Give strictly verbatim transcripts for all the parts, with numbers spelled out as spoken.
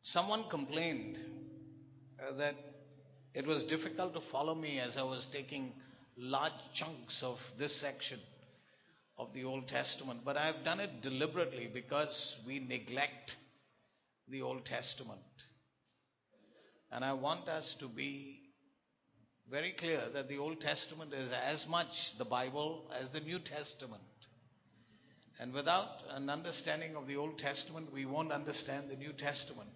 Someone complained uh, that it was difficult to follow me as I was taking large chunks of this section of the Old Testament. But I have done it deliberately because we neglect the Old Testament. And I want us to be very clear that the Old Testament is as much the Bible as the New Testament. And without an understanding of the Old Testament, we won't understand the New Testament.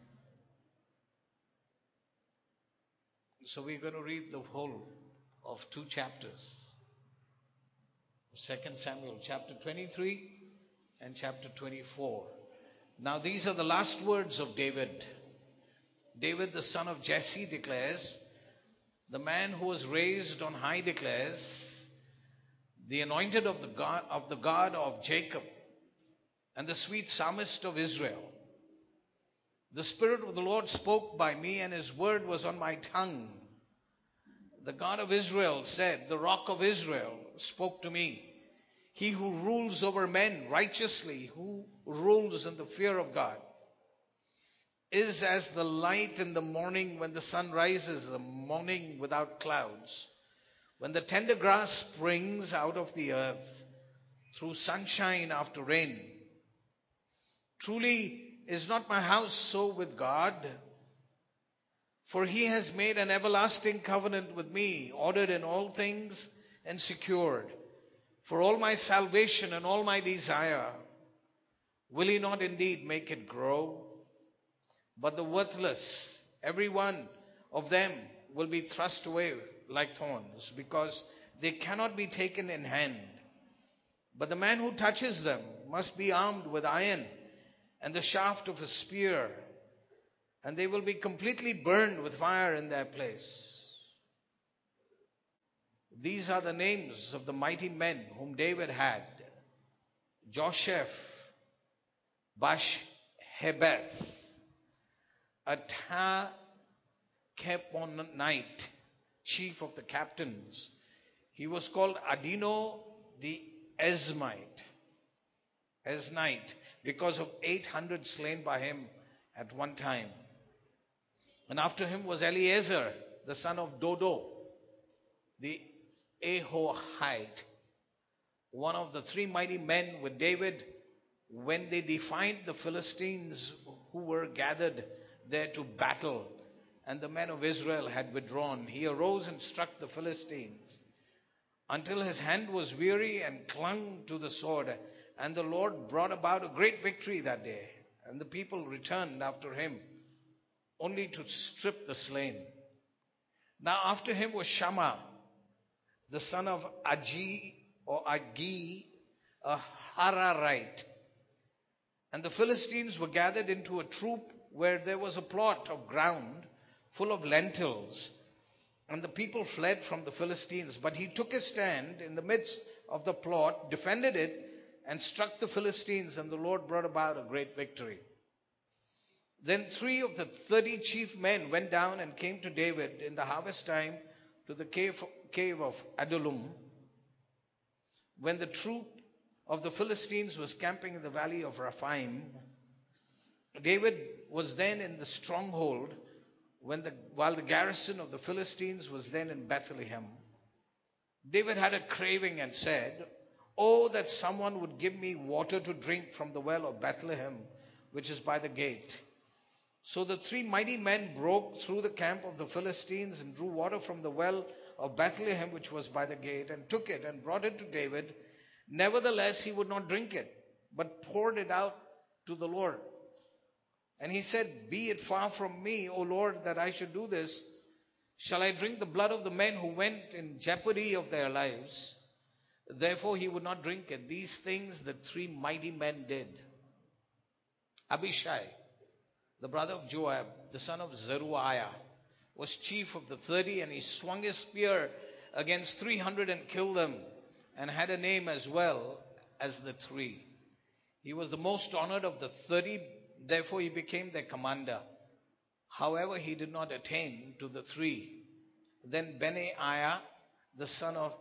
So we're going to read the whole of two chapters. Second Samuel chapter twenty-three and chapter twenty-four. Now these are the last words of David. David, the son of Jesse, declares, the man who was raised on high declares, the anointed of the God of the God of Jacob, and the sweet psalmist of Israel. The Spirit of the Lord spoke by me, and his word was on my tongue. The God of Israel said, the Rock of Israel spoke to me. He who rules over men righteously, who rules in the fear of God, is as the light in the morning when the sun rises, a morning without clouds, when the tender grass springs out of the earth, through sunshine after rain. Truly is not my house so with God, for he has made an everlasting covenant with me, ordered in all things and secured. For all my salvation and all my desire, will he not indeed make it grow? But the worthless, every one of them will be thrust away like thorns, because they cannot be taken in hand. But the man who touches them must be armed with iron and the shaft of a spear, and they will be completely burned with fire in their place. These are the names of the mighty men whom David had: Josheph, Bash-hebeth, a Tachmonite, chief of the captains. He was called Adino the Esmite, Esnite, because of eight hundred slain by him at one time. And after him was Eleazar, the son of Dodo, the Ahohite, one of the three mighty men with David when they defied the Philistines who were gathered there to battle, and the men of Israel had withdrawn. He arose and struck the Philistines until his hand was weary and clung to the sword. And the Lord brought about a great victory that day. And the people returned after him, only to strip the slain. Now after him was Shammah, the son of Agi or Agi, a Hararite. And the Philistines were gathered into a troop where there was a plot of ground full of lentils. And the people fled from the Philistines. But he took his stand in the midst of the plot, defended it, and struck the Philistines, and the Lord brought about a great victory. Then three of the thirty chief men went down and came to David in the harvest time to the cave, cave of Adullam, when the troop of the Philistines was camping in the valley of Rephaim. David was then in the stronghold, when the, while the garrison of the Philistines was then in Bethlehem. David had a craving and said, "Oh, that someone would give me water to drink from the well of Bethlehem, which is by the gate." So the three mighty men broke through the camp of the Philistines and drew water from the well of Bethlehem, which was by the gate, and took it and brought it to David. Nevertheless, he would not drink it, but poured it out to the Lord. And he said, "Be it far from me, O Lord, that I should do this. Shall I drink the blood of the men who went in jeopardy of their lives?" Therefore he would not drink it. These things the three mighty men did. Abishai, the brother of Joab, the son of Zeruiah, was chief of the thirty, and he swung his spear against three hundred and killed them, and had a name as well as the three. He was the most honored of the thirty, therefore he became their commander. However, he did not attain to the three. Then Benaiah, the son of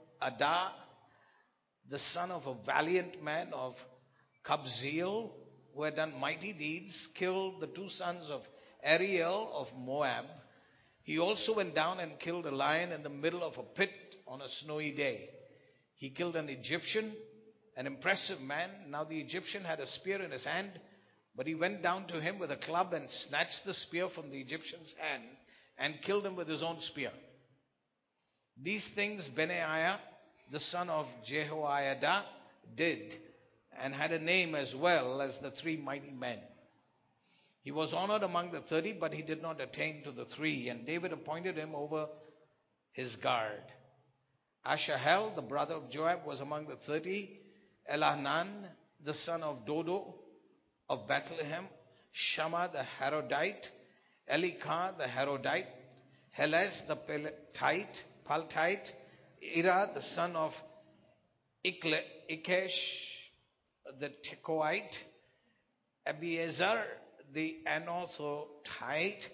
Jehoiada, the son of a valiant man of Kabzeel, who had done mighty deeds, killed the two sons of Ariel of Moab. He also went down and killed a lion in the middle of a pit on a snowy day. He killed an Egyptian, an impressive man. Now the Egyptian had a spear in his hand, but he went down to him with a club and snatched the spear from the Egyptian's hand and killed him with his own spear. These things Benaiah, the son of Jehoiada, did, and had a name as well as the three mighty men. He was honored among the thirty, but he did not attain to the three, and David appointed him over his guard. Asahel, the brother of Joab, was among the thirty. Elhanan, the son of Dodo of Bethlehem. Shammah, the Harodite. Elikah, the Harodite. Helez, the Peltite. Paltite. Ira, the son of Ikle, Ikesh, the Tekoite. Abiezer, the Anathothite.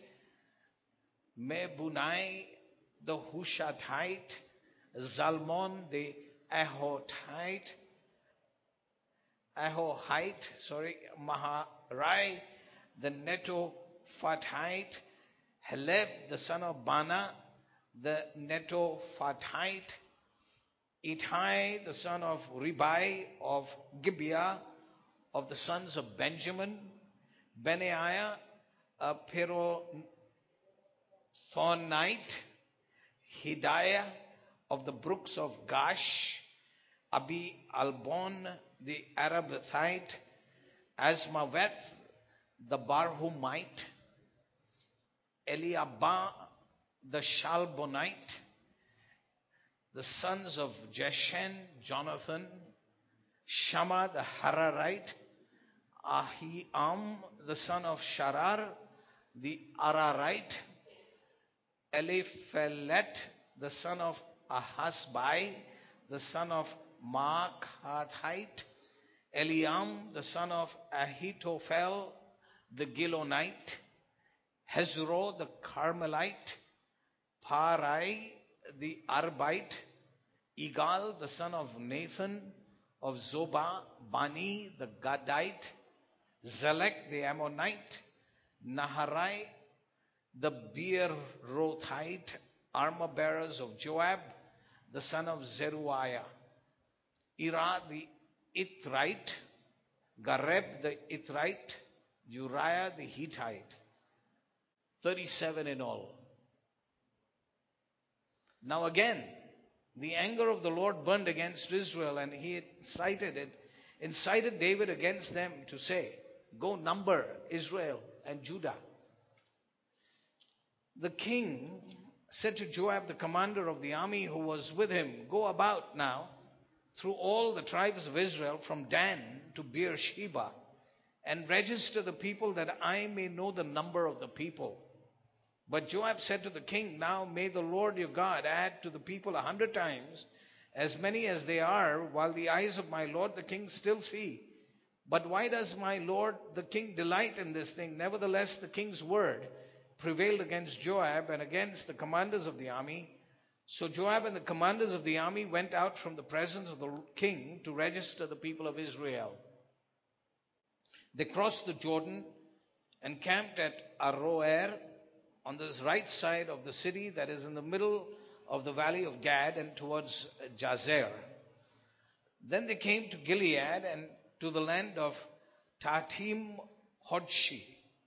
Mebunai, the Hushathite. Zalmon, the Ahotite. Ahohite, sorry, Maharai, the Netophathite. Heleb, the son of Bana, the Netophathite. Ittai, the son of Ribai of Gibeah, of the sons of Benjamin. Benaiah, a Pirathonite. Hidaiah, of the brooks of Gash. Abi Albon, the Arabathite. Asmaveth, the Barhumite. Eliabah, the Shalbonite. The sons of Jeshen, Jonathan. Shammah, the Hararite. Ahiam, the son of Sharar, the Ararite. Eliphelet, the son of Ahasbai, the son of Maakathite. Eliam, the son of Ahitophel, the Gilonite. Hezro, the Carmelite. Parai, the Arbite. Igal, the son of Nathan, of Zobah. Bani, the Gadite. Zelek, the Ammonite. Naharai, the Beerothite, armor bearers of Joab, the son of Zeruiah. Ira, the Ithrite. Gareb, the Ithrite. Uriah, the Hittite. thirty-seven in all. Now again, the anger of the Lord burned against Israel, and he incited it, incited David against them to say, go number Israel and Judah. The king said to Joab, the commander of the army who was with him, go about now through all the tribes of Israel from Dan to Beersheba and register the people that I may know the number of the people. But Joab said to the king, now may the Lord your God add to the people a hundred times as many as they are, while the eyes of my lord the king still see. But why does my lord the king delight in this thing? Nevertheless, the king's word prevailed against Joab and against the commanders of the army. So Joab and the commanders of the army went out from the presence of the king to register the people of Israel. They crossed the Jordan and camped at Aroer on the right side of the city that is in the middle of the valley of Gad and towards Jazer. Then they came to Gilead and to the land of Tahtim Hodshi.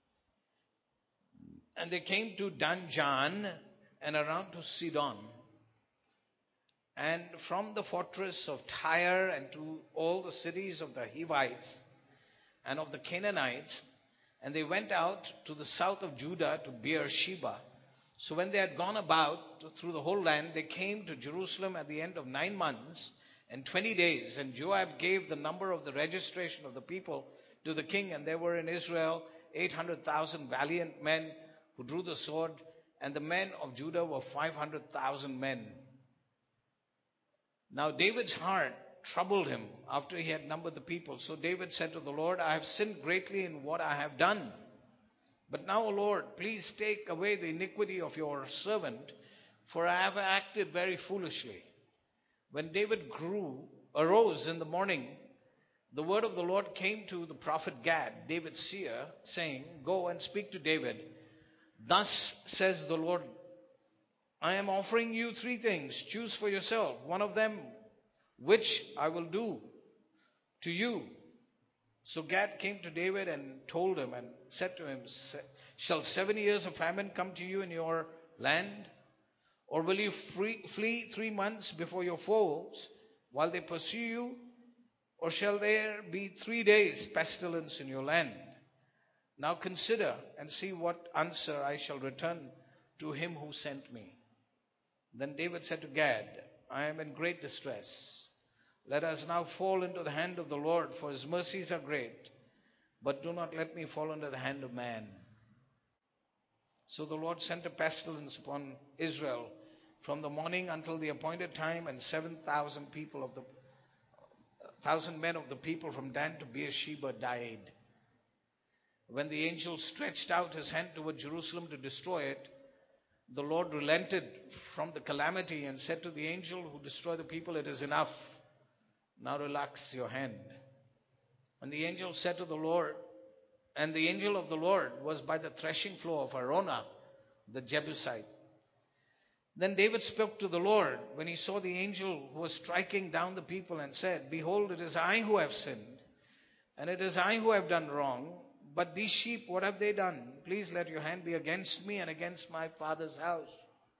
And they came to Danjan and around to Sidon. And from the fortress of Tyre and to all the cities of the Hivites and of the Canaanites. And they went out to the south of Judah to Beersheba. So when they had gone about through the whole land, they came to Jerusalem at the end of nine months and twenty days. And Joab gave the number of the registration of the people to the king. And there were in Israel eight hundred thousand valiant men who drew the sword. And the men of Judah were five hundred thousand men. Now David's heart troubled him after he had numbered the people. So David said to the Lord, I have sinned greatly in what I have done. But now, O Lord, please take away the iniquity of your servant, for I have acted very foolishly. When David grew, arose in the morning, the word of the Lord came to the prophet Gad, David's seer, saying, "Go and speak to David. Thus says the Lord, I am offering you three things. Choose for yourself one of them, which I will do to you." So Gad came to David and told him and said to him, "Shall seven years of famine come to you in your land? Or will you free, flee three months before your foes while they pursue you? Or shall there be three days pestilence in your land? Now consider and see what answer I shall return to him who sent me." Then David said to Gad, "I am in great distress. Let us now fall into the hand of the Lord, for his mercies are great. But do not let me fall into the hand of man." So the Lord sent a pestilence upon Israel from the morning until the appointed time, and seven thousand people of the thousand men of the people from Dan to Beersheba died. When the angel stretched out his hand toward Jerusalem to destroy it, the Lord relented from the calamity and said to the angel who destroyed the people, "It is enough. Now relax your hand." And the angel said to the Lord, and the angel of the Lord was by the threshing floor of Araunah, the Jebusite. Then David spoke to the Lord when he saw the angel who was striking down the people, and said, "Behold, it is I who have sinned, and it is I who have done wrong. But these sheep, what have they done? Please let your hand be against me and against my father's house."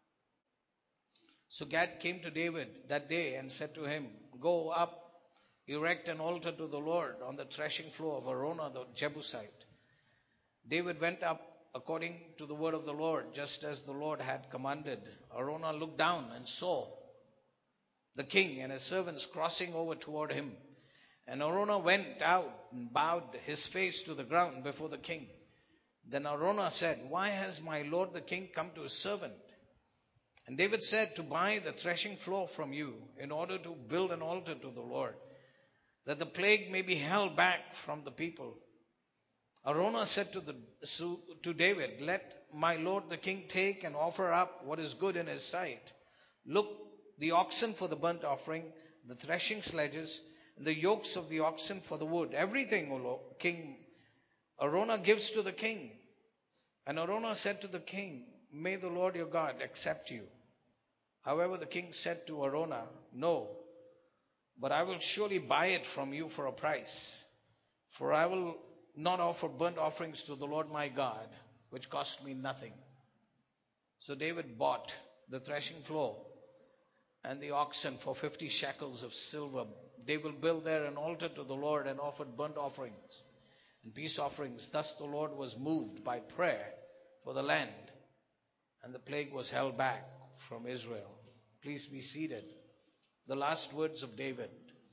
So Gad came to David that day and said to him, "Go up, erect an altar to the Lord on the threshing floor of Araunah the Jebusite." David went up according to the word of the Lord, just as the Lord had commanded. Araunah looked down and saw the king and his servants crossing over toward him. And Araunah went out and bowed his face to the ground before the king. Then Araunah said, "Why has my lord the king come to his servant?" And David said, "To buy the threshing floor from you, in order to build an altar to the Lord, that the plague may be held back from the people." Araunah said to, the, to David, "Let my lord the king take and offer up what is good in his sight. Look, the oxen for the burnt offering, the threshing sledges, and the yokes of the oxen for the wood. Everything, O Lord, king, Araunah gives to the king." And Araunah said to the king, "May the Lord your God accept you." However, the king said to Araunah, "No, but I will surely buy it from you for a price. For I will not offer burnt offerings to the Lord my God, which cost me nothing." So David bought the threshing floor and the oxen for fifty shekels of silver. They will build there an altar to the Lord and offered burnt offerings and peace offerings. Thus the Lord was moved by prayer for the land, and the plague was held back from Israel. Please be seated. The last words of David.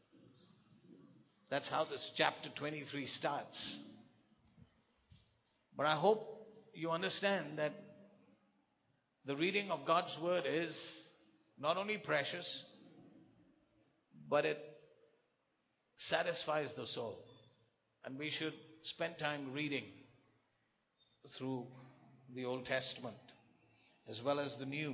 That's how this chapter twenty-three starts. But I hope you understand that the reading of God's word is not only precious, but it satisfies the soul. And we should spend time reading through the Old Testament as well as the New.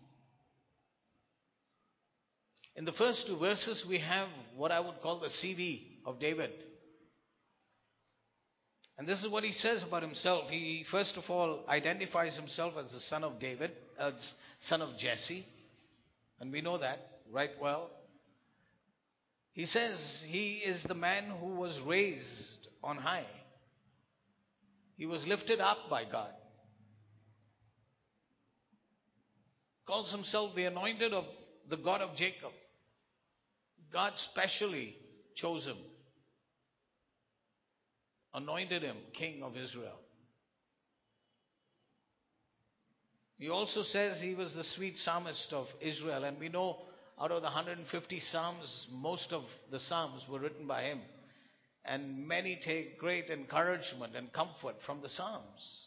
In the first two verses, we have what I would call the C V of David. And this is what he says about himself. He first of all identifies himself as the son of David, as son of Jesse. And we know that right well. He says he is the man who was raised on high. He was lifted up by God. Calls himself the anointed of the God of Jacob. God specially chose him, anointed him king of Israel. He also says he was the sweet psalmist of Israel. And we know out of the one hundred fifty psalms, most of the psalms were written by him. And many take great encouragement and comfort from the psalms.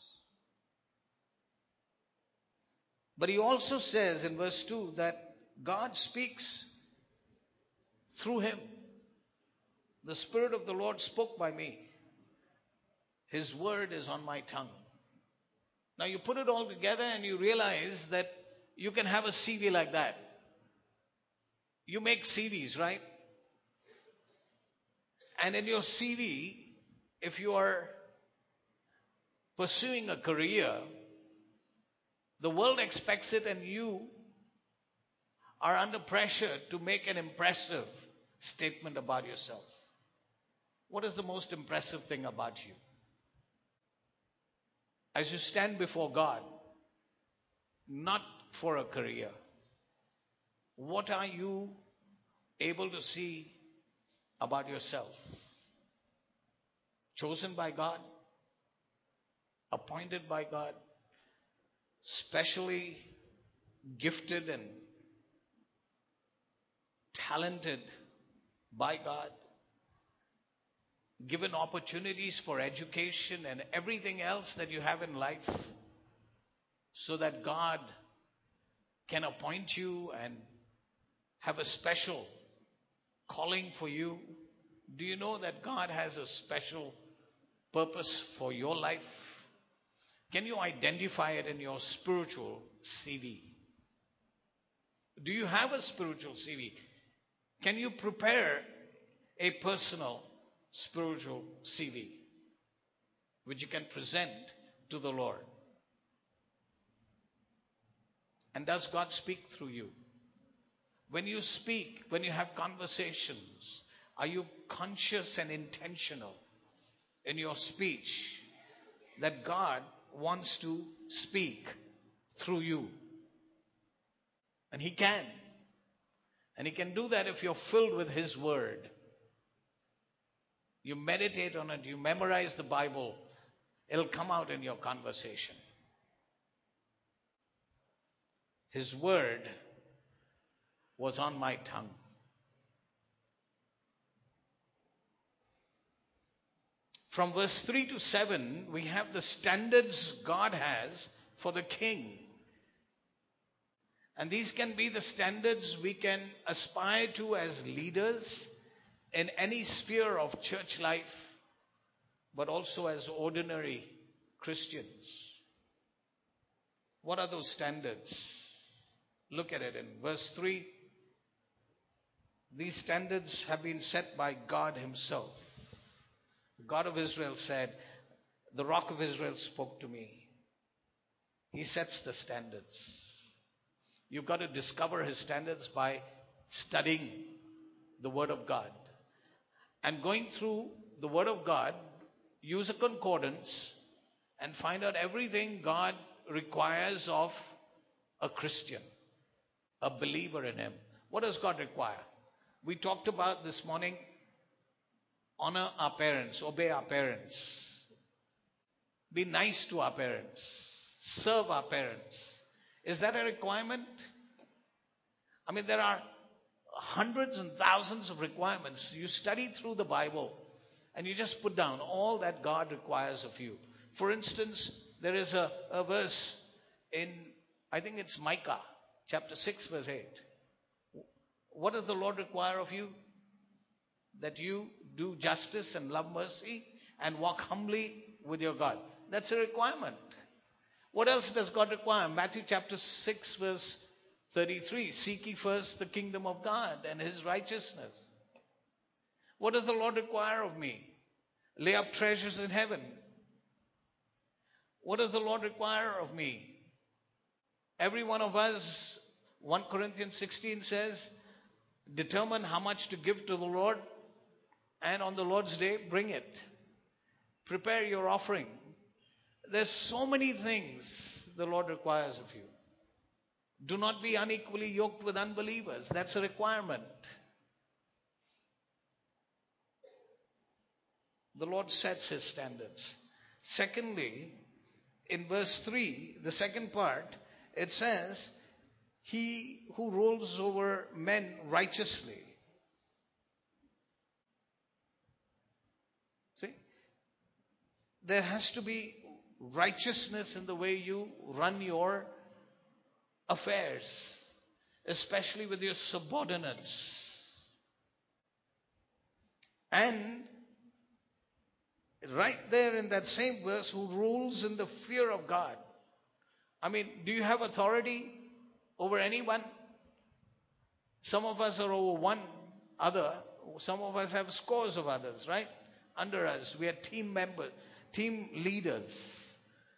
But he also says in verse two that God speaks through him. The Spirit of the Lord spoke by me. His word is on my tongue. Now you put it all together and you realize that you can have a C V like that. You make C Ds, right? And in your C V, if you are pursuing a career, the world expects it, and you are under pressure to make an impressive statement about yourself. What is the most impressive thing about you? As you stand before God, not for a career, what are you able to see about yourself? Chosen by God, appointed by God, specially gifted and talented by God, given opportunities for education and everything else that you have in life, so that God can appoint you and have a special calling for you. Do you know that God has a special purpose for your life? Can you identify it in your spiritual C V? Do you have a spiritual C V? Can you prepare a personal spiritual C V which you can present to the Lord? And does God speak through you? When you speak, when you have conversations, are you conscious and intentional in your speech that God wants to speak through you? And He can. And He can do that if you're filled with His Word. You meditate on it, you memorize the Bible, it'll come out in your conversation. His Word was on my tongue. From verse three to seven, we have the standards God has for the king. And these can be the standards we can aspire to as leaders in any sphere of church life, but also as ordinary Christians. What are those standards? Look at it in verse three. These standards have been set by God Himself. The God of Israel said, "The Rock of Israel spoke to me." He sets the standards. You've got to discover His standards by studying the Word of God. And going through the Word of God, use a concordance and find out everything God requires of a Christian, a believer in Him. What does God require? We talked about this morning, honor our parents, obey our parents, be nice to our parents, serve our parents. Is that a requirement? I mean, there are hundreds and thousands of requirements. You study through the Bible and you just put down all that God requires of you. For instance, there is a, a verse in, I think it's Micah, chapter six, verse eight. What does the Lord require of you? That you do justice and love mercy and walk humbly with your God. That's a requirement. What else does God require? Matthew chapter six, verse thirty-three. Seek ye first the kingdom of God and His righteousness. What does the Lord require of me? Lay up treasures in heaven. What does the Lord require of me? Every one of us, First Corinthians sixteen says, determine how much to give to the Lord, and on the Lord's day, bring it. Prepare your offering. There's so many things the Lord requires of you. Do not be unequally yoked with unbelievers. That's a requirement. The Lord sets His standards. Secondly, in verse three, the second part, it says, He who rules over men righteously. See? There has to be righteousness in the way you run your affairs, especially with your subordinates. And right there in that same verse, who rules in the fear of God. I mean, do you have authority over anyone? Some of us are over one other. Some of us have scores of others, right? Under us. We are team members, team leaders.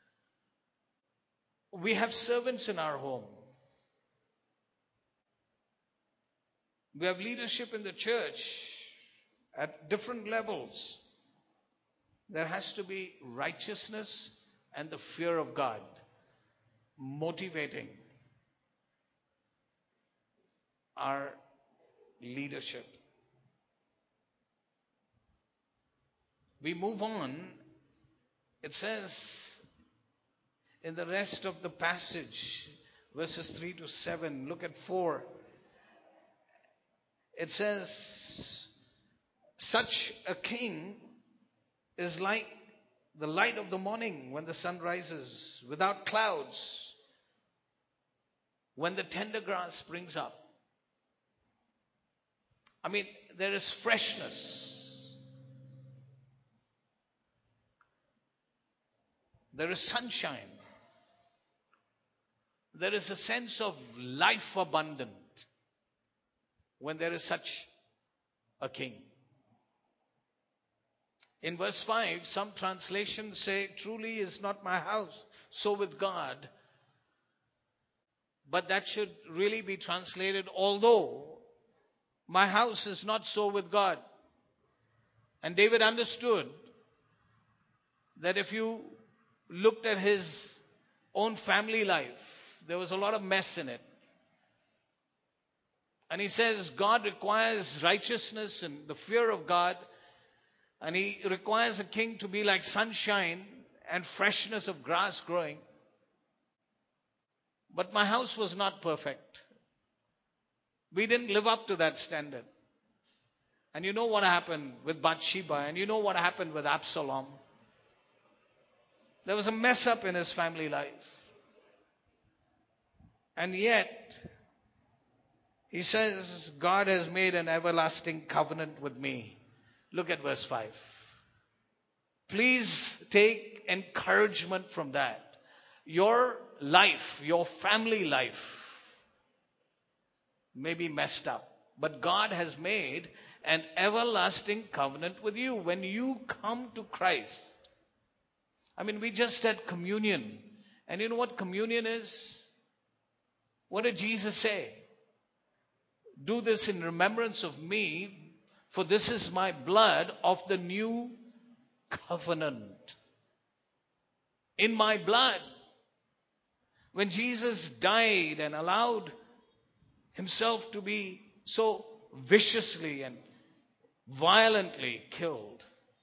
We have servants in our home. We have leadership in the church at different levels. There has to be righteousness and the fear of God motivating our leadership. We move on. It says in the rest of the passage, verses three to seven, look at four. It says, such a king is like the light of the morning when the sun rises, without clouds, when the tender grass springs up. I mean, there is freshness. There is sunshine. There is a sense of life abundant when there is such a king. In verse five, some translations say, truly is not my house so with God. But that should really be translated, although my house is not so with God. And David understood that if you looked at his own family life, there was a lot of mess in it. And he says God requires righteousness and the fear of God. And he requires a king to be like sunshine and freshness of grass growing. But my house was not perfect. We didn't live up to that standard. And you know what happened with Bathsheba, and you know what happened with Absalom. There was a mess up in his family life. And yet, he says, God has made an everlasting covenant with me. Look at verse five. Please take encouragement from that. Your life, your family life may be messed up, but God has made an everlasting covenant with you when you come to Christ. I mean, we just had communion. And you know what communion is? What did Jesus say? Do this in remembrance of me, for this is my blood of the new covenant. In my blood. When Jesus died and allowed himself to be so viciously and violently killed,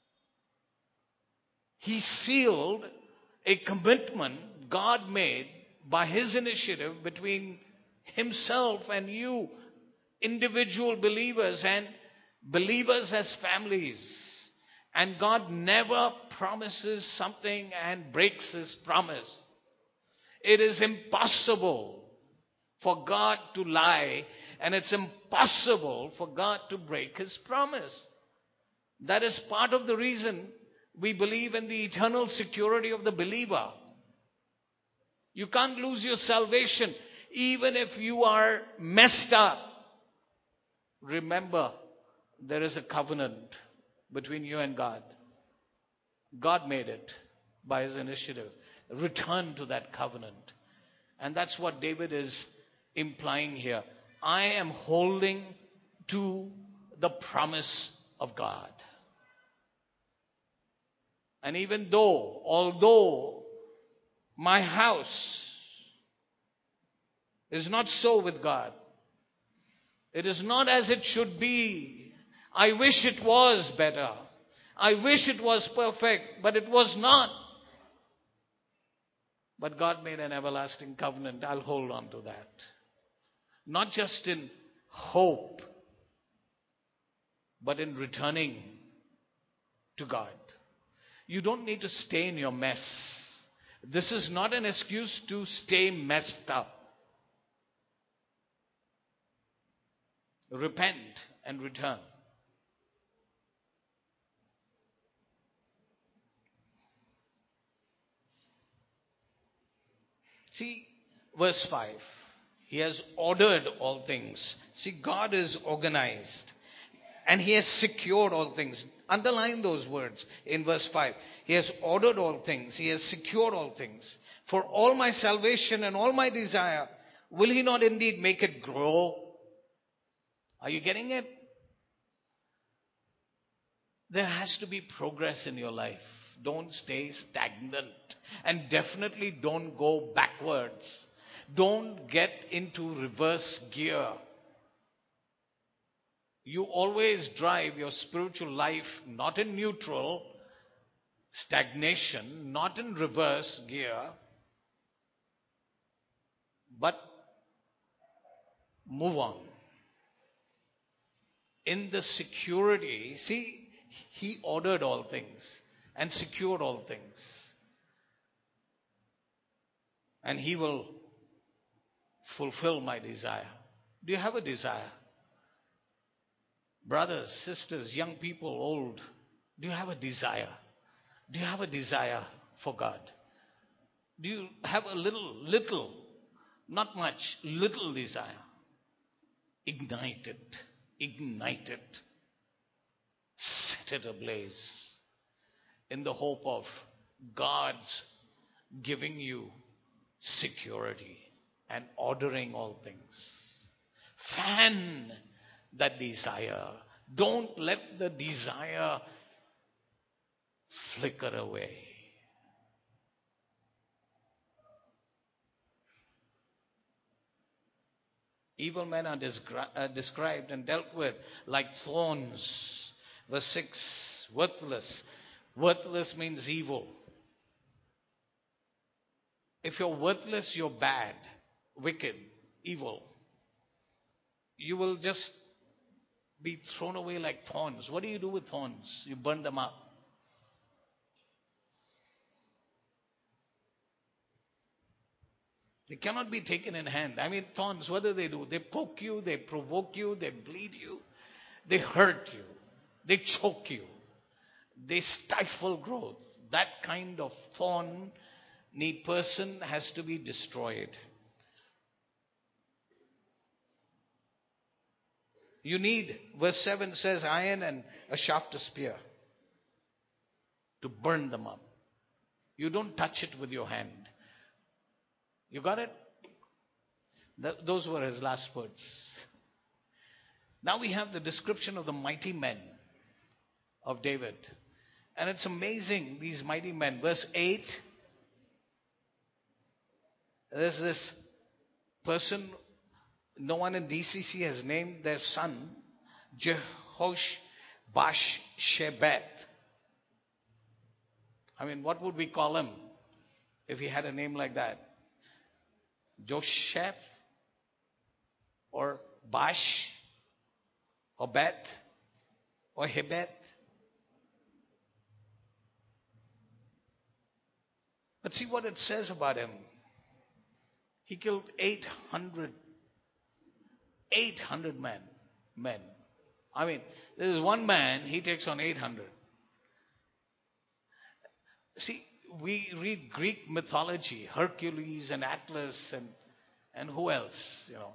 he sealed a commitment God made by his initiative between himself and you, individual believers and believers as families. And God never promises something and breaks his promise. It is impossible for God to lie, and it's impossible for God to break his promise. That is part of the reason we believe in the eternal security of the believer. You can't lose your salvation even if you are messed up. Remember, there is a covenant between you and God. God made it by his initiative. Return to that covenant. And that's what David is implying here. I am holding to the promise of God. And even though, although my house is not so with God, it is not as it should be. I wish it was better. I wish it was perfect, but it was not. But God made an everlasting covenant. I'll hold on to that. Not just in hope, but in returning to God. You don't need to stay in your mess. This is not an excuse to stay messed up. Repent and return. See, verse five. He has ordered all things. See, God is organized. And he has secured all things. Underline those words in verse five. He has ordered all things. He has secured all things. For all my salvation and all my desire, will he not indeed make it grow? Are you getting it? There has to be progress in your life. Don't stay stagnant. And definitely don't go backwards. Don't get into reverse gear. You always drive your spiritual life not in neutral, stagnation, not in reverse gear, but move on. In the security, see, he ordered all things and secured all things. And he will fulfill my desire. Do you have a desire? Brothers, sisters, young people, old, do you have a desire? Do you have a desire for God? Do you have a little, little, not much, little desire? Ignite it. Ignite it. Set it ablaze in the hope of God's giving you security and ordering all things. Fan that desire. Don't let the desire flicker away. Evil men are descri- uh, described and dealt with like thorns. Verse six, worthless. Worthless means evil. If you're worthless, you're bad, wicked, evil. You will just be thrown away like thorns. What do you do with thorns? You burn them up. They cannot be taken in hand. I mean, thorns, what do they do? They poke you, they provoke you, they bleed you, they hurt you, they choke you, they stifle growth. That kind of thorn need person has to be destroyed. You need, verse seven says, iron and a shaft of spear to burn them up. You don't touch it with your hand. You got it? Th- those were his last words. Now we have the description of the mighty men of David. And it's amazing, these mighty men. Verse eight, there's this person, no one in D C C has named their son Jehosh Bash Shebeth. I mean, what would we call him if he had a name like that? Josheph or Bash or Beth or Hebeth? But see what it says about him. He killed eight hundred, eight hundred men. men. I mean, there is one man, he takes on eight hundred. See, we read Greek mythology, Hercules and Atlas and, and who else, you know.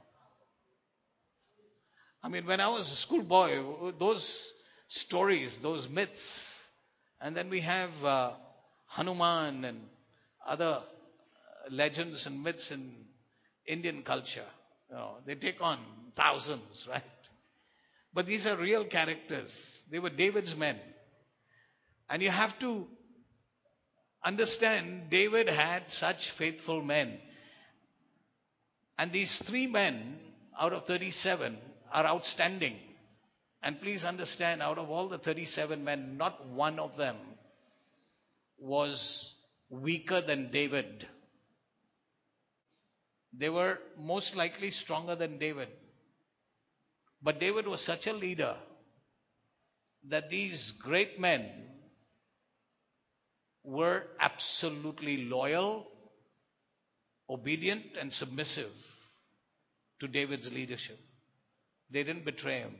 I mean, when I was a schoolboy, those stories, those myths, and then we have uh, Hanuman and other legends and myths in Indian culture. You know, they take on thousands, right? But these are real characters. They were David's men. And you have to understand, David had such faithful men. And these three men out of thirty-seven are outstanding. And please understand, out of all the thirty-seven men, not one of them was weaker than David. They were most likely stronger than David. But David was such a leader that these great men were absolutely loyal, obedient, and submissive to David's leadership. They didn't betray him.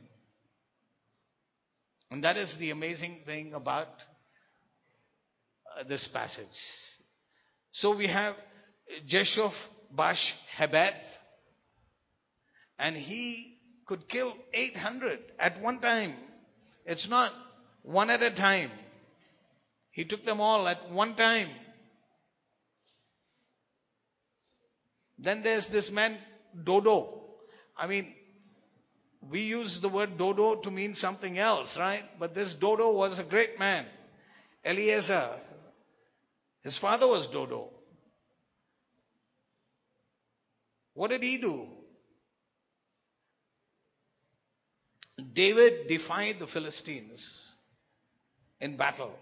And that is the amazing thing about uh, this passage. So we have Jeshosh Bash Hebeth, and he could kill eight hundred at one time. It's not one at a time. He took them all at one time. Then there's this man, Dodo. I mean, we use the word Dodo to mean something else, right? But this Dodo was a great man. Eliezer, his father was Dodo. What did he do? David defied the Philistines in battle.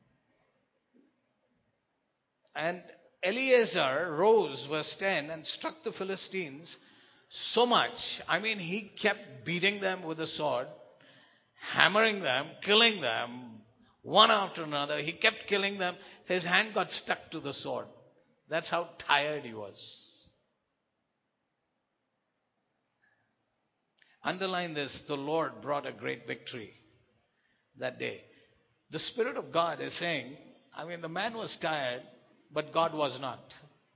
And Eliezer rose, verse ten, and struck the Philistines so much. I mean, he kept beating them with the sword, hammering them, killing them, one after another. He kept killing them. His hand got stuck to the sword. That's how tired he was. Underline this, the Lord brought a great victory that day. The Spirit of God is saying, I mean, the man was tired, but God was not.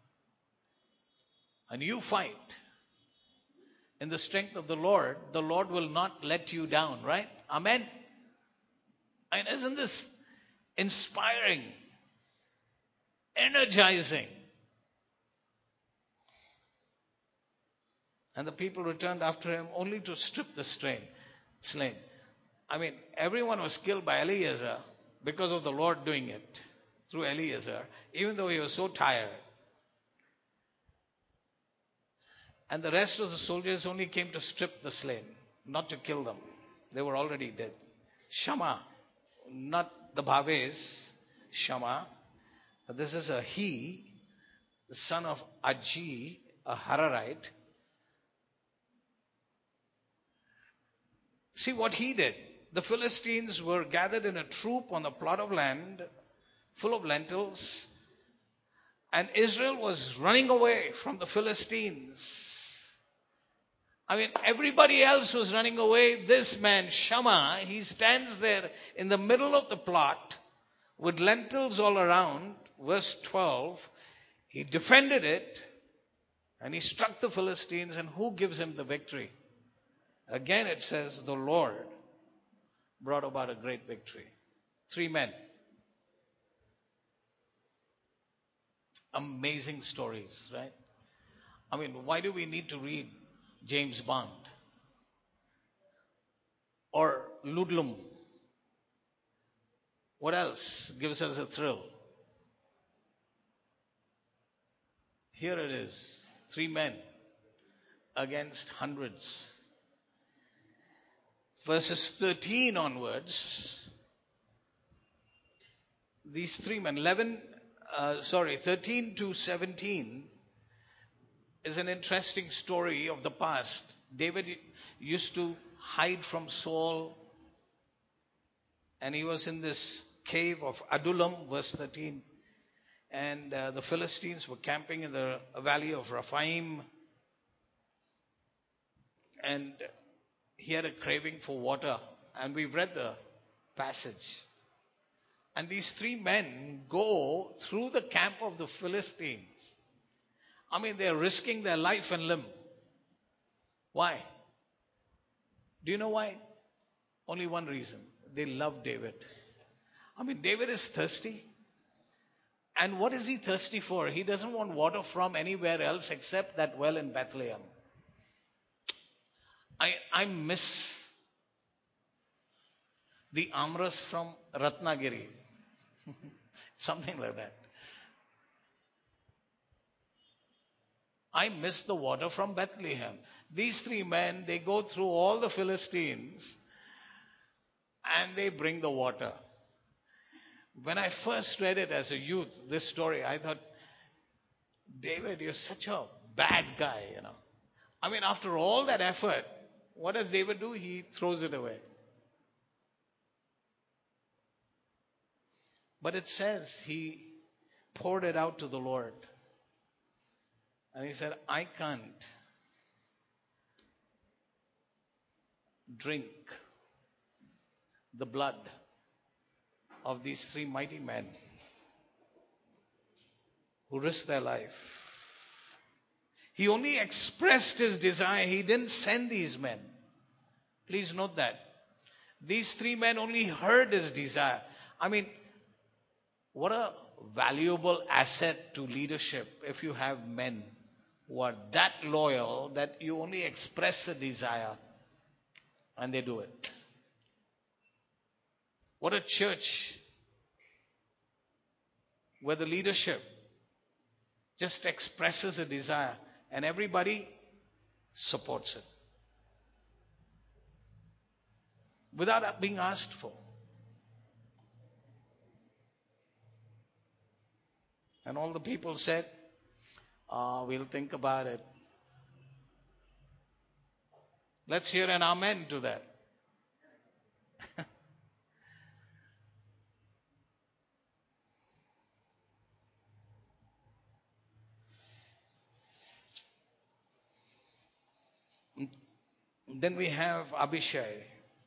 And you fight in the strength of the Lord. The Lord will not let you down, right? Amen. And isn't this inspiring, energizing? And the people returned after him only to strip the slain. slain. I mean, everyone was killed by Eliezer because of the Lord doing it through Eliezer, even though he was so tired. And the rest of the soldiers only came to strip the slain, not to kill them. They were already dead. Shammah, not the Bhaves, Shammah. But this is a he, the son of Aji, a Hararite. See what he did. The Philistines were gathered in a troop on the plot of land full of lentils, and Israel was running away from the Philistines. I mean, everybody else was running away. This man, Shammah, he stands there in the middle of the plot with lentils all around. Verse twelve, he defended it and he struck the Philistines. And who gives him the victory? Again it says, the Lord brought about a great victory. Three men. Amazing stories, right? I mean, why do we need to read James Bond or Ludlum? What else gives us a thrill? Here it is. Three men against hundreds. Verses thirteen onwards, these three men, eleven, uh, sorry, thirteen to seventeen is an interesting story of the past. David used to hide from Saul, and he was in this cave of Adullam, verse thirteen, and uh, the Philistines were camping in the valley of Rephaim, and he had a craving for water, and we've read the passage. And these three men go through the camp of the Philistines. I mean, they're risking their life and limb. Why? Do you know why? Only one reason. They love David. I mean, David is thirsty. And what is he thirsty for? He doesn't want water from anywhere else except that well in Bethlehem. I, I miss the Amras from Ratnagiri. Something like that. I miss the water from Bethlehem. These three men, they go through all the Philistines and they bring the water. When I first read it as a youth, this story, I thought, David, you're such a bad guy, you know. I mean, after all that effort, what does David do? He throws it away. But it says he poured it out to the Lord. And he said, I can't drink the blood of these three mighty men who risked their life. He only expressed his desire. He didn't send these men. Please note that. These three men only heard his desire. I mean, what a valuable asset to leadership if you have men who are that loyal that you only express a desire and they do it. What a church where the leadership just expresses a desire and everybody supports it without being asked for. And all the people said, oh, we'll think about it. Let's hear an amen to that. Then we have Abishai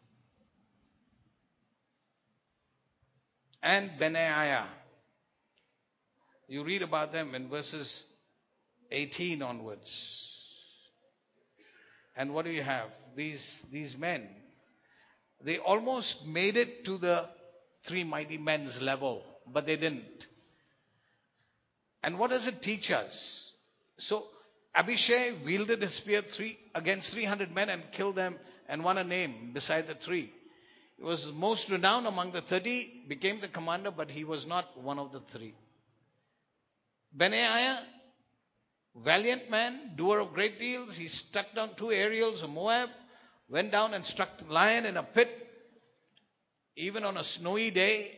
and Benaiah. You read about them in verses eighteen onwards. And what do you have? These, these men, they almost made it to the three mighty men's level, but they didn't. And what does it teach us? So Abishai wielded a spear three, against three hundred men and killed them and won a name beside the three. He was most renowned among the thirty, became the commander, but he was not one of the three. Benaiah, valiant man, doer of great deeds. He struck down two Ariels of Moab, went down and struck the lion in a pit, even on a snowy day.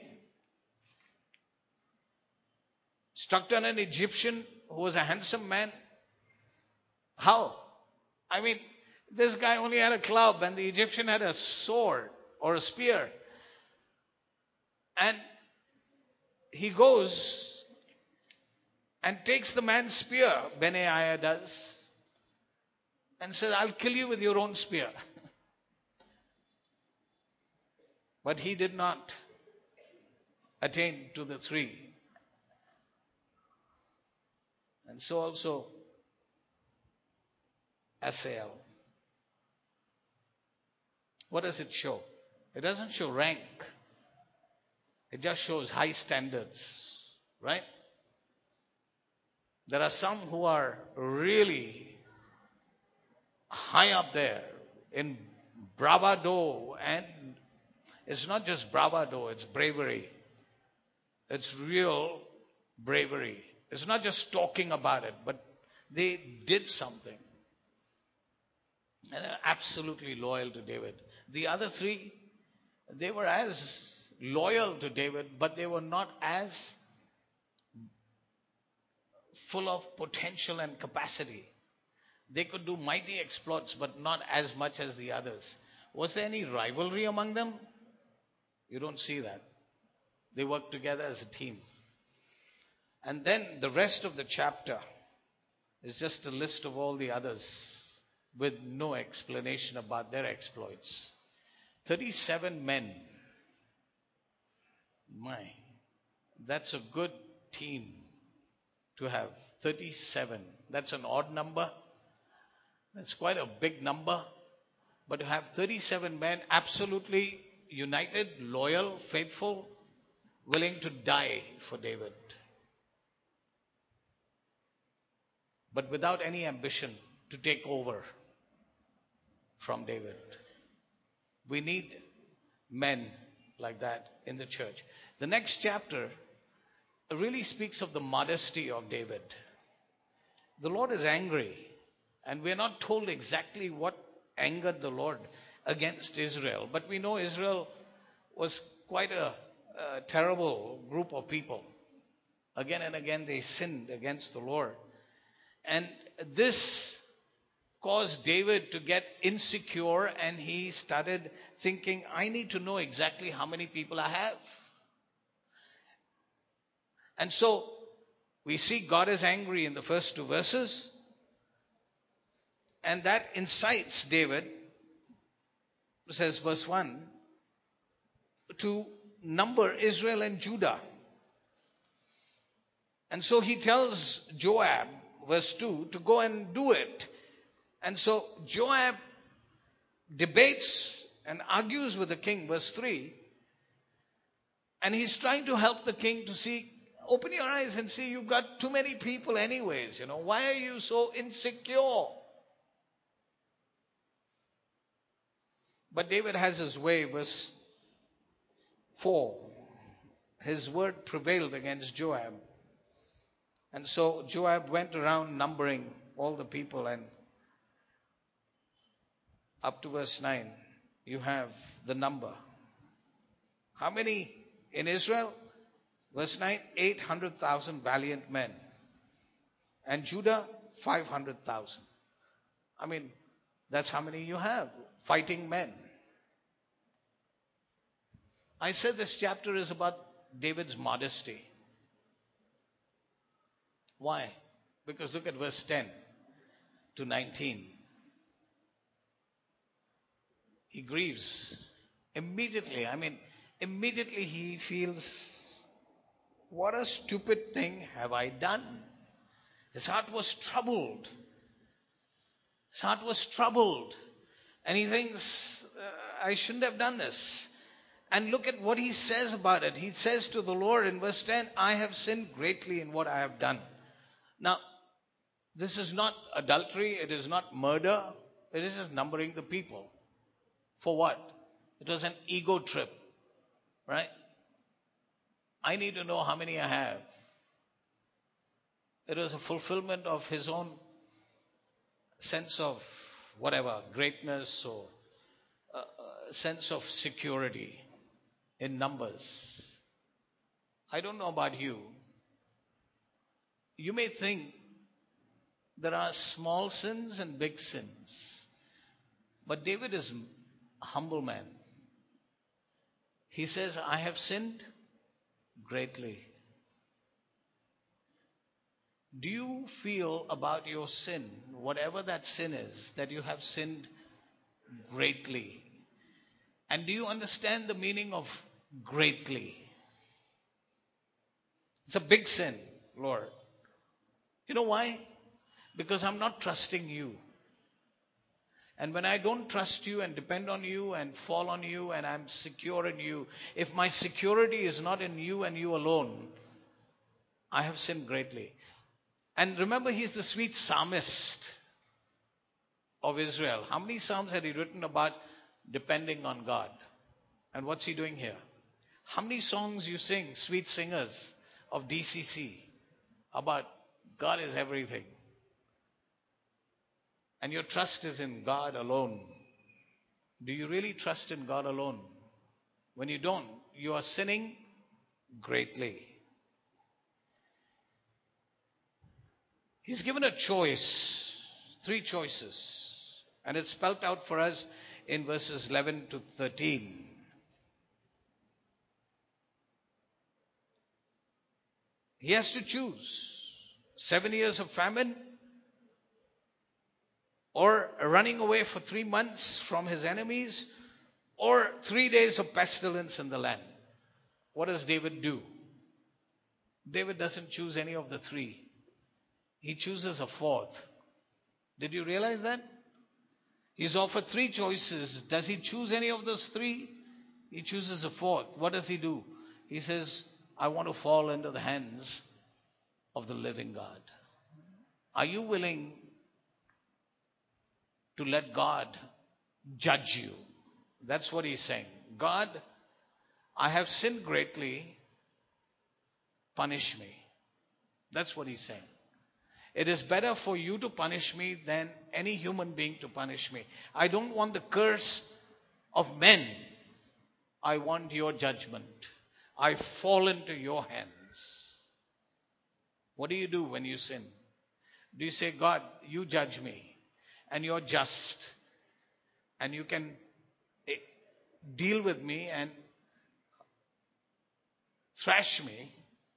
Struck down an Egyptian who was a handsome man. How? I mean, this guy only had a club and the Egyptian had a sword or a spear. And he goes and takes the man's spear, Benaiah does, and says, I'll kill you with your own spear. But he did not attain to the three. And so also Asahel. What does it show? It doesn't show rank. It just shows high standards, right? There are some who are really high up there in bravado, and it's not just bravado, it's bravery. It's real bravery. It's not just talking about it, but they did something. And they're absolutely loyal to David. The other three, they were as loyal to David, but they were not as full of potential and capacity. They could do mighty exploits, but not as much as the others. Was there any rivalry among them? You don't see that. They worked together as a team. And then the rest of the chapter is just a list of all the others with no explanation about their exploits. thirty-seven men. My, that's a good team to have. thirty-seven. That's an odd number. That's quite a big number. But to have thirty-seven men absolutely united, loyal, faithful, willing to die for David. But without any ambition to take over from David. We need men like that in the church. The next chapter really speaks of the modesty of David. The Lord is angry, and we're not told exactly what angered the Lord against Israel. But we know Israel was quite a, a terrible group of people. Again and again they sinned against the Lord. And this caused David to get insecure, and he started thinking, I need to know exactly how many people I have. And so we see God is angry in the first two verses, and that incites David, says verse one, to number Israel and Judah. And so he tells Joab, verse two, to go and do it. And so Joab debates and argues with the king, verse three. And he's trying to help the king to see, open your eyes and see, you've got too many people anyways, you know. Why are you so insecure? But David has his way, verse four. His word prevailed against Joab. And so Joab went around numbering all the people, and up to verse nine, you have the number. How many in Israel? Verse nine, eight hundred thousand valiant men. And Judah, five hundred thousand. I mean, that's how many you have, fighting men. I said this chapter is about David's modesty. Why? Because look at verse ten to nineteen. He grieves. Immediately, I mean, immediately he feels, what a stupid thing have I done? His heart was troubled. His heart was troubled. And he thinks, uh, I shouldn't have done this. And look at what he says about it. He says to the Lord in verse ten, I have sinned greatly in what I have done. Now, this is not adultery. It is not murder. It is just numbering the people. For what? It was an ego trip. Right? I need to know how many I have. It was a fulfillment of his own sense of whatever, greatness or a sense of security in numbers. I don't know about you. You may think there are small sins and big sins. But David is a humble man. He says, I have sinned greatly. Do you feel about your sin, whatever that sin is, that you have sinned greatly? And do you understand the meaning of greatly? It's a big sin, Lord. You know why? Because I'm not trusting you. And when I don't trust you and depend on you and fall on you and I'm secure in you, if my security is not in you and you alone, I have sinned greatly. And remember, he's the sweet psalmist of Israel. How many psalms had he written about depending on God? And what's he doing here? How many songs you sing, sweet singers of D C C, about God is everything? And your trust is in God alone. Do you really trust in God alone? When you don't, you are sinning greatly. He's given a choice, three choices. And it's spelled out for us in verses eleven to thirteen. He has to choose seven years of famine, or running away for three months from his enemies, or three days of pestilence in the land. What does David do? David doesn't choose any of the three. He chooses a fourth. Did you realize that? He's offered three choices. Does he choose any of those three? He chooses a fourth. What does he do? He says, I want to fall into the hands of the living God. Are you willing to let God judge you? That's what he's saying. God, I have sinned greatly. Punish me. That's what he's saying. It is better for you to punish me than any human being to punish me. I don't want the curse of men. I want your judgment. I fall into your hands. What do you do when you sin? Do you say, God, you judge me, and you're just, and you can deal with me and thrash me,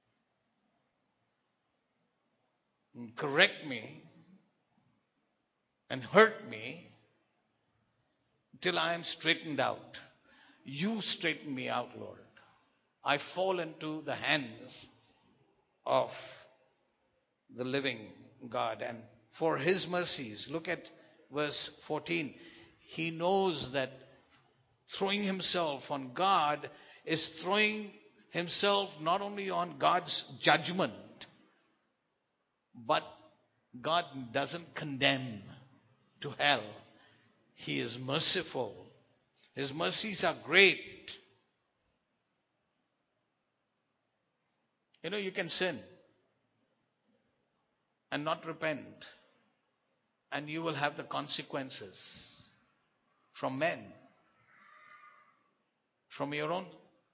and correct me, and hurt me till I am straightened out. You straighten me out, Lord. I fall into the hands of the living God. And for his mercies, look at verse fourteen. He knows that throwing himself on God is throwing himself not only on God's judgment, but God doesn't condemn to hell. He is merciful. His mercies are great. You know, you can sin and not repent, and you will have the consequences from men, from your own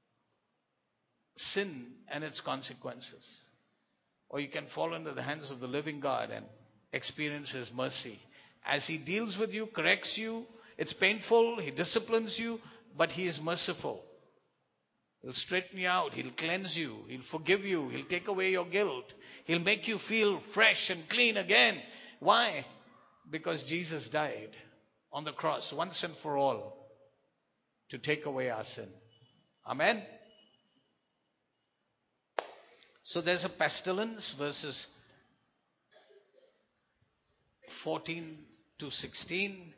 sin and its consequences. Or you can fall into the hands of the living God and experience His mercy. As He deals with you, corrects you, it's painful, He disciplines you, but He is merciful. He'll straighten you out, He'll cleanse you, He'll forgive you, He'll take away your guilt. He'll make you feel fresh and clean again. Why? Because Jesus died on the cross once and for all to take away our sin. Amen? So there's a pestilence, verses fourteen to sixteen.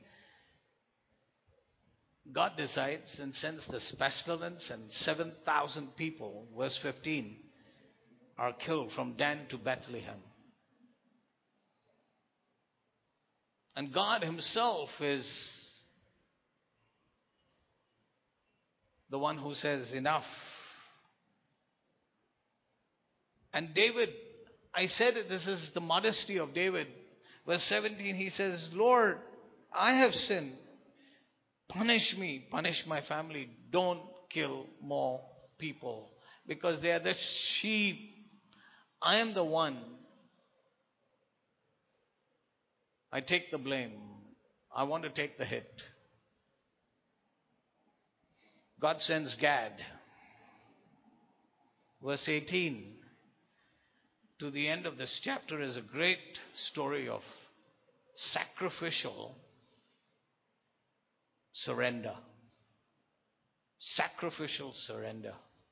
God decides and sends this pestilence, and seven thousand people, verse fifteen, are killed from Dan to Bethlehem. And God Himself is the one who says, enough. And David, I said it, this is the modesty of David. Verse seventeen, he says, Lord, I have sinned. Punish me, punish my family. Don't kill more people, because they are the sheep. I am the one. I take the blame. I want to take the hit. God sends Gad. Verse eighteen. To the end of this chapter is a great story of sacrificial surrender. Sacrificial surrender.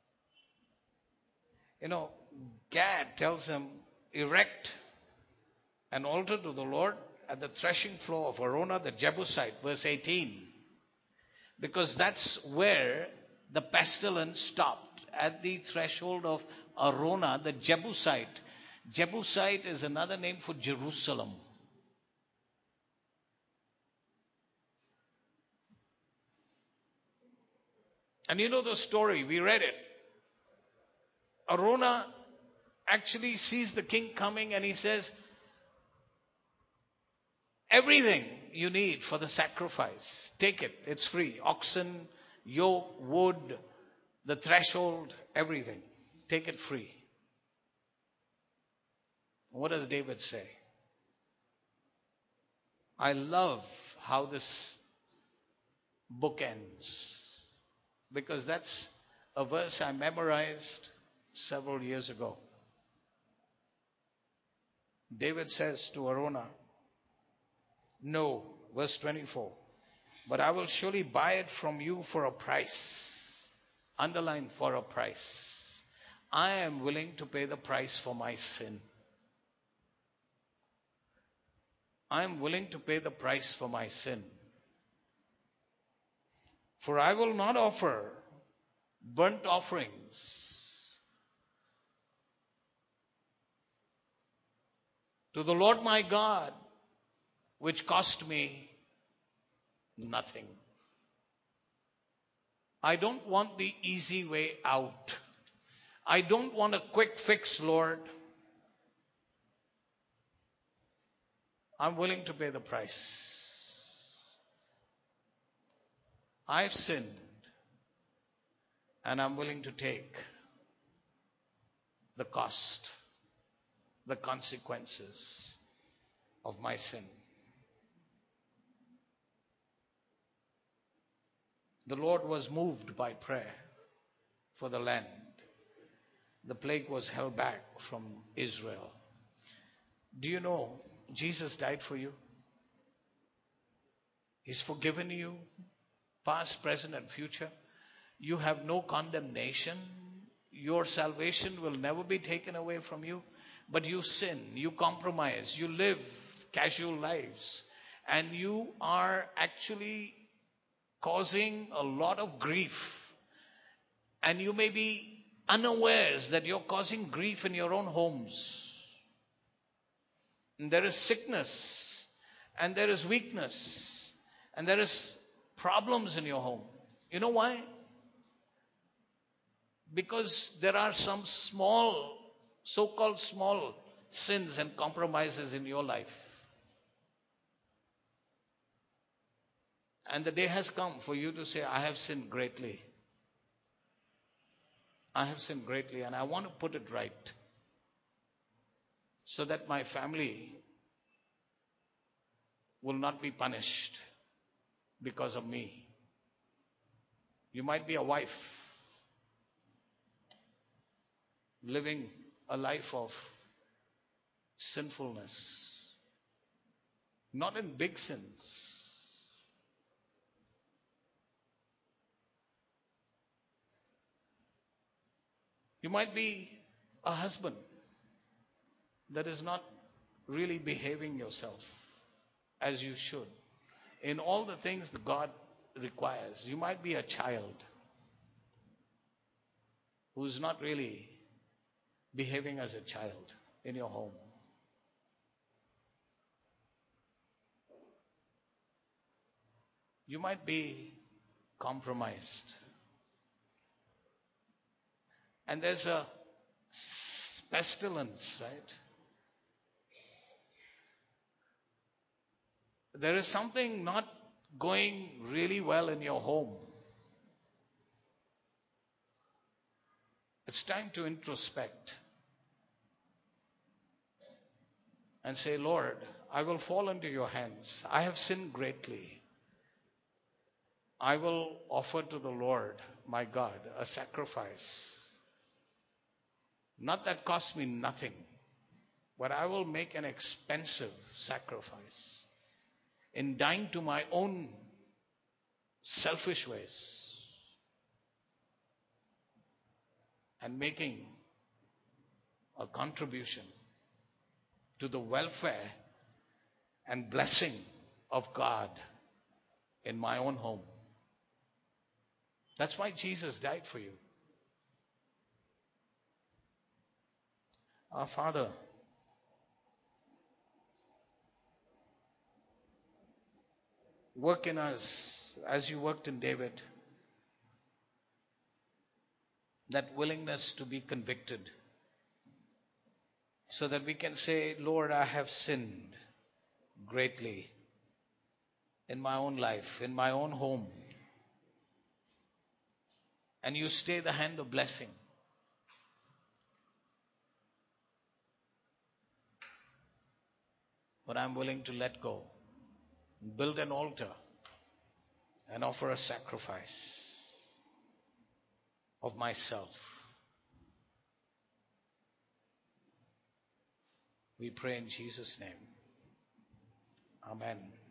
You know, Gad tells him, erect an altar to the Lord at the threshing floor of Arona the Jebusite, verse eighteen. Because that's where the pestilence stopped, at the threshold of Arona the Jebusite. Jebusite is another name for Jerusalem. And you know the story, we read it. Arona actually sees the king coming and he says, everything you need for the sacrifice, take it, it's free. Oxen, yoke, wood, the threshold, everything. Take it free. What does David say? I love how this book ends, because that's a verse I memorized several years ago. David says to Arona, no, verse twenty-four, but I will surely buy it from you for a price. Underline, for a price. I am willing to pay the price for my sin. I am willing to pay the price for my sin. For I will not offer burnt offerings to the Lord my God, which cost me nothing. I don't want the easy way out. I don't want a quick fix, Lord. I'm willing to pay the price. I've sinned, and I'm willing to take the cost, the consequences of my sin. The Lord was moved by prayer for the land. The plague was held back from Israel. Do you know Jesus died for you? He's forgiven you, past, present, and future. You have no condemnation. Your salvation will never be taken away from you. But you sin, you compromise, you live casual lives, and you are actually causing a lot of grief. And you may be unawares that you're causing grief in your own homes. And there is sickness, and there is weakness, and there is problems in your home. You know why? Because there are some small, so-called small sins and compromises in your life. And the day has come for you to say, I have sinned greatly. I have sinned greatly, and I want to put it right so that my family will not be punished because of me. You might be a wife living a life of sinfulness, not in big sins. You might be a husband that is not really behaving yourself as you should in all the things that God requires. You might be a child who's not really behaving as a child in your home. You might be compromised. And there's a pestilence, right? There is something not going really well in your home. It's time to introspect and say, Lord, I will fall into your hands. I have sinned greatly. I will offer to the Lord, my God, a sacrifice. Not that costs me nothing, but I will make an expensive sacrifice in dying to my own selfish ways and making a contribution to the welfare and blessing of God in my own home. That's why Jesus died for you. Our Father, work in us as you worked in David, that willingness to be convicted, so that we can say, Lord, I have sinned greatly in my own life, in my own home. And you stay the hand of blessing. But I'm willing to let go, build an altar, and offer a sacrifice of myself. We pray in Jesus' name. Amen.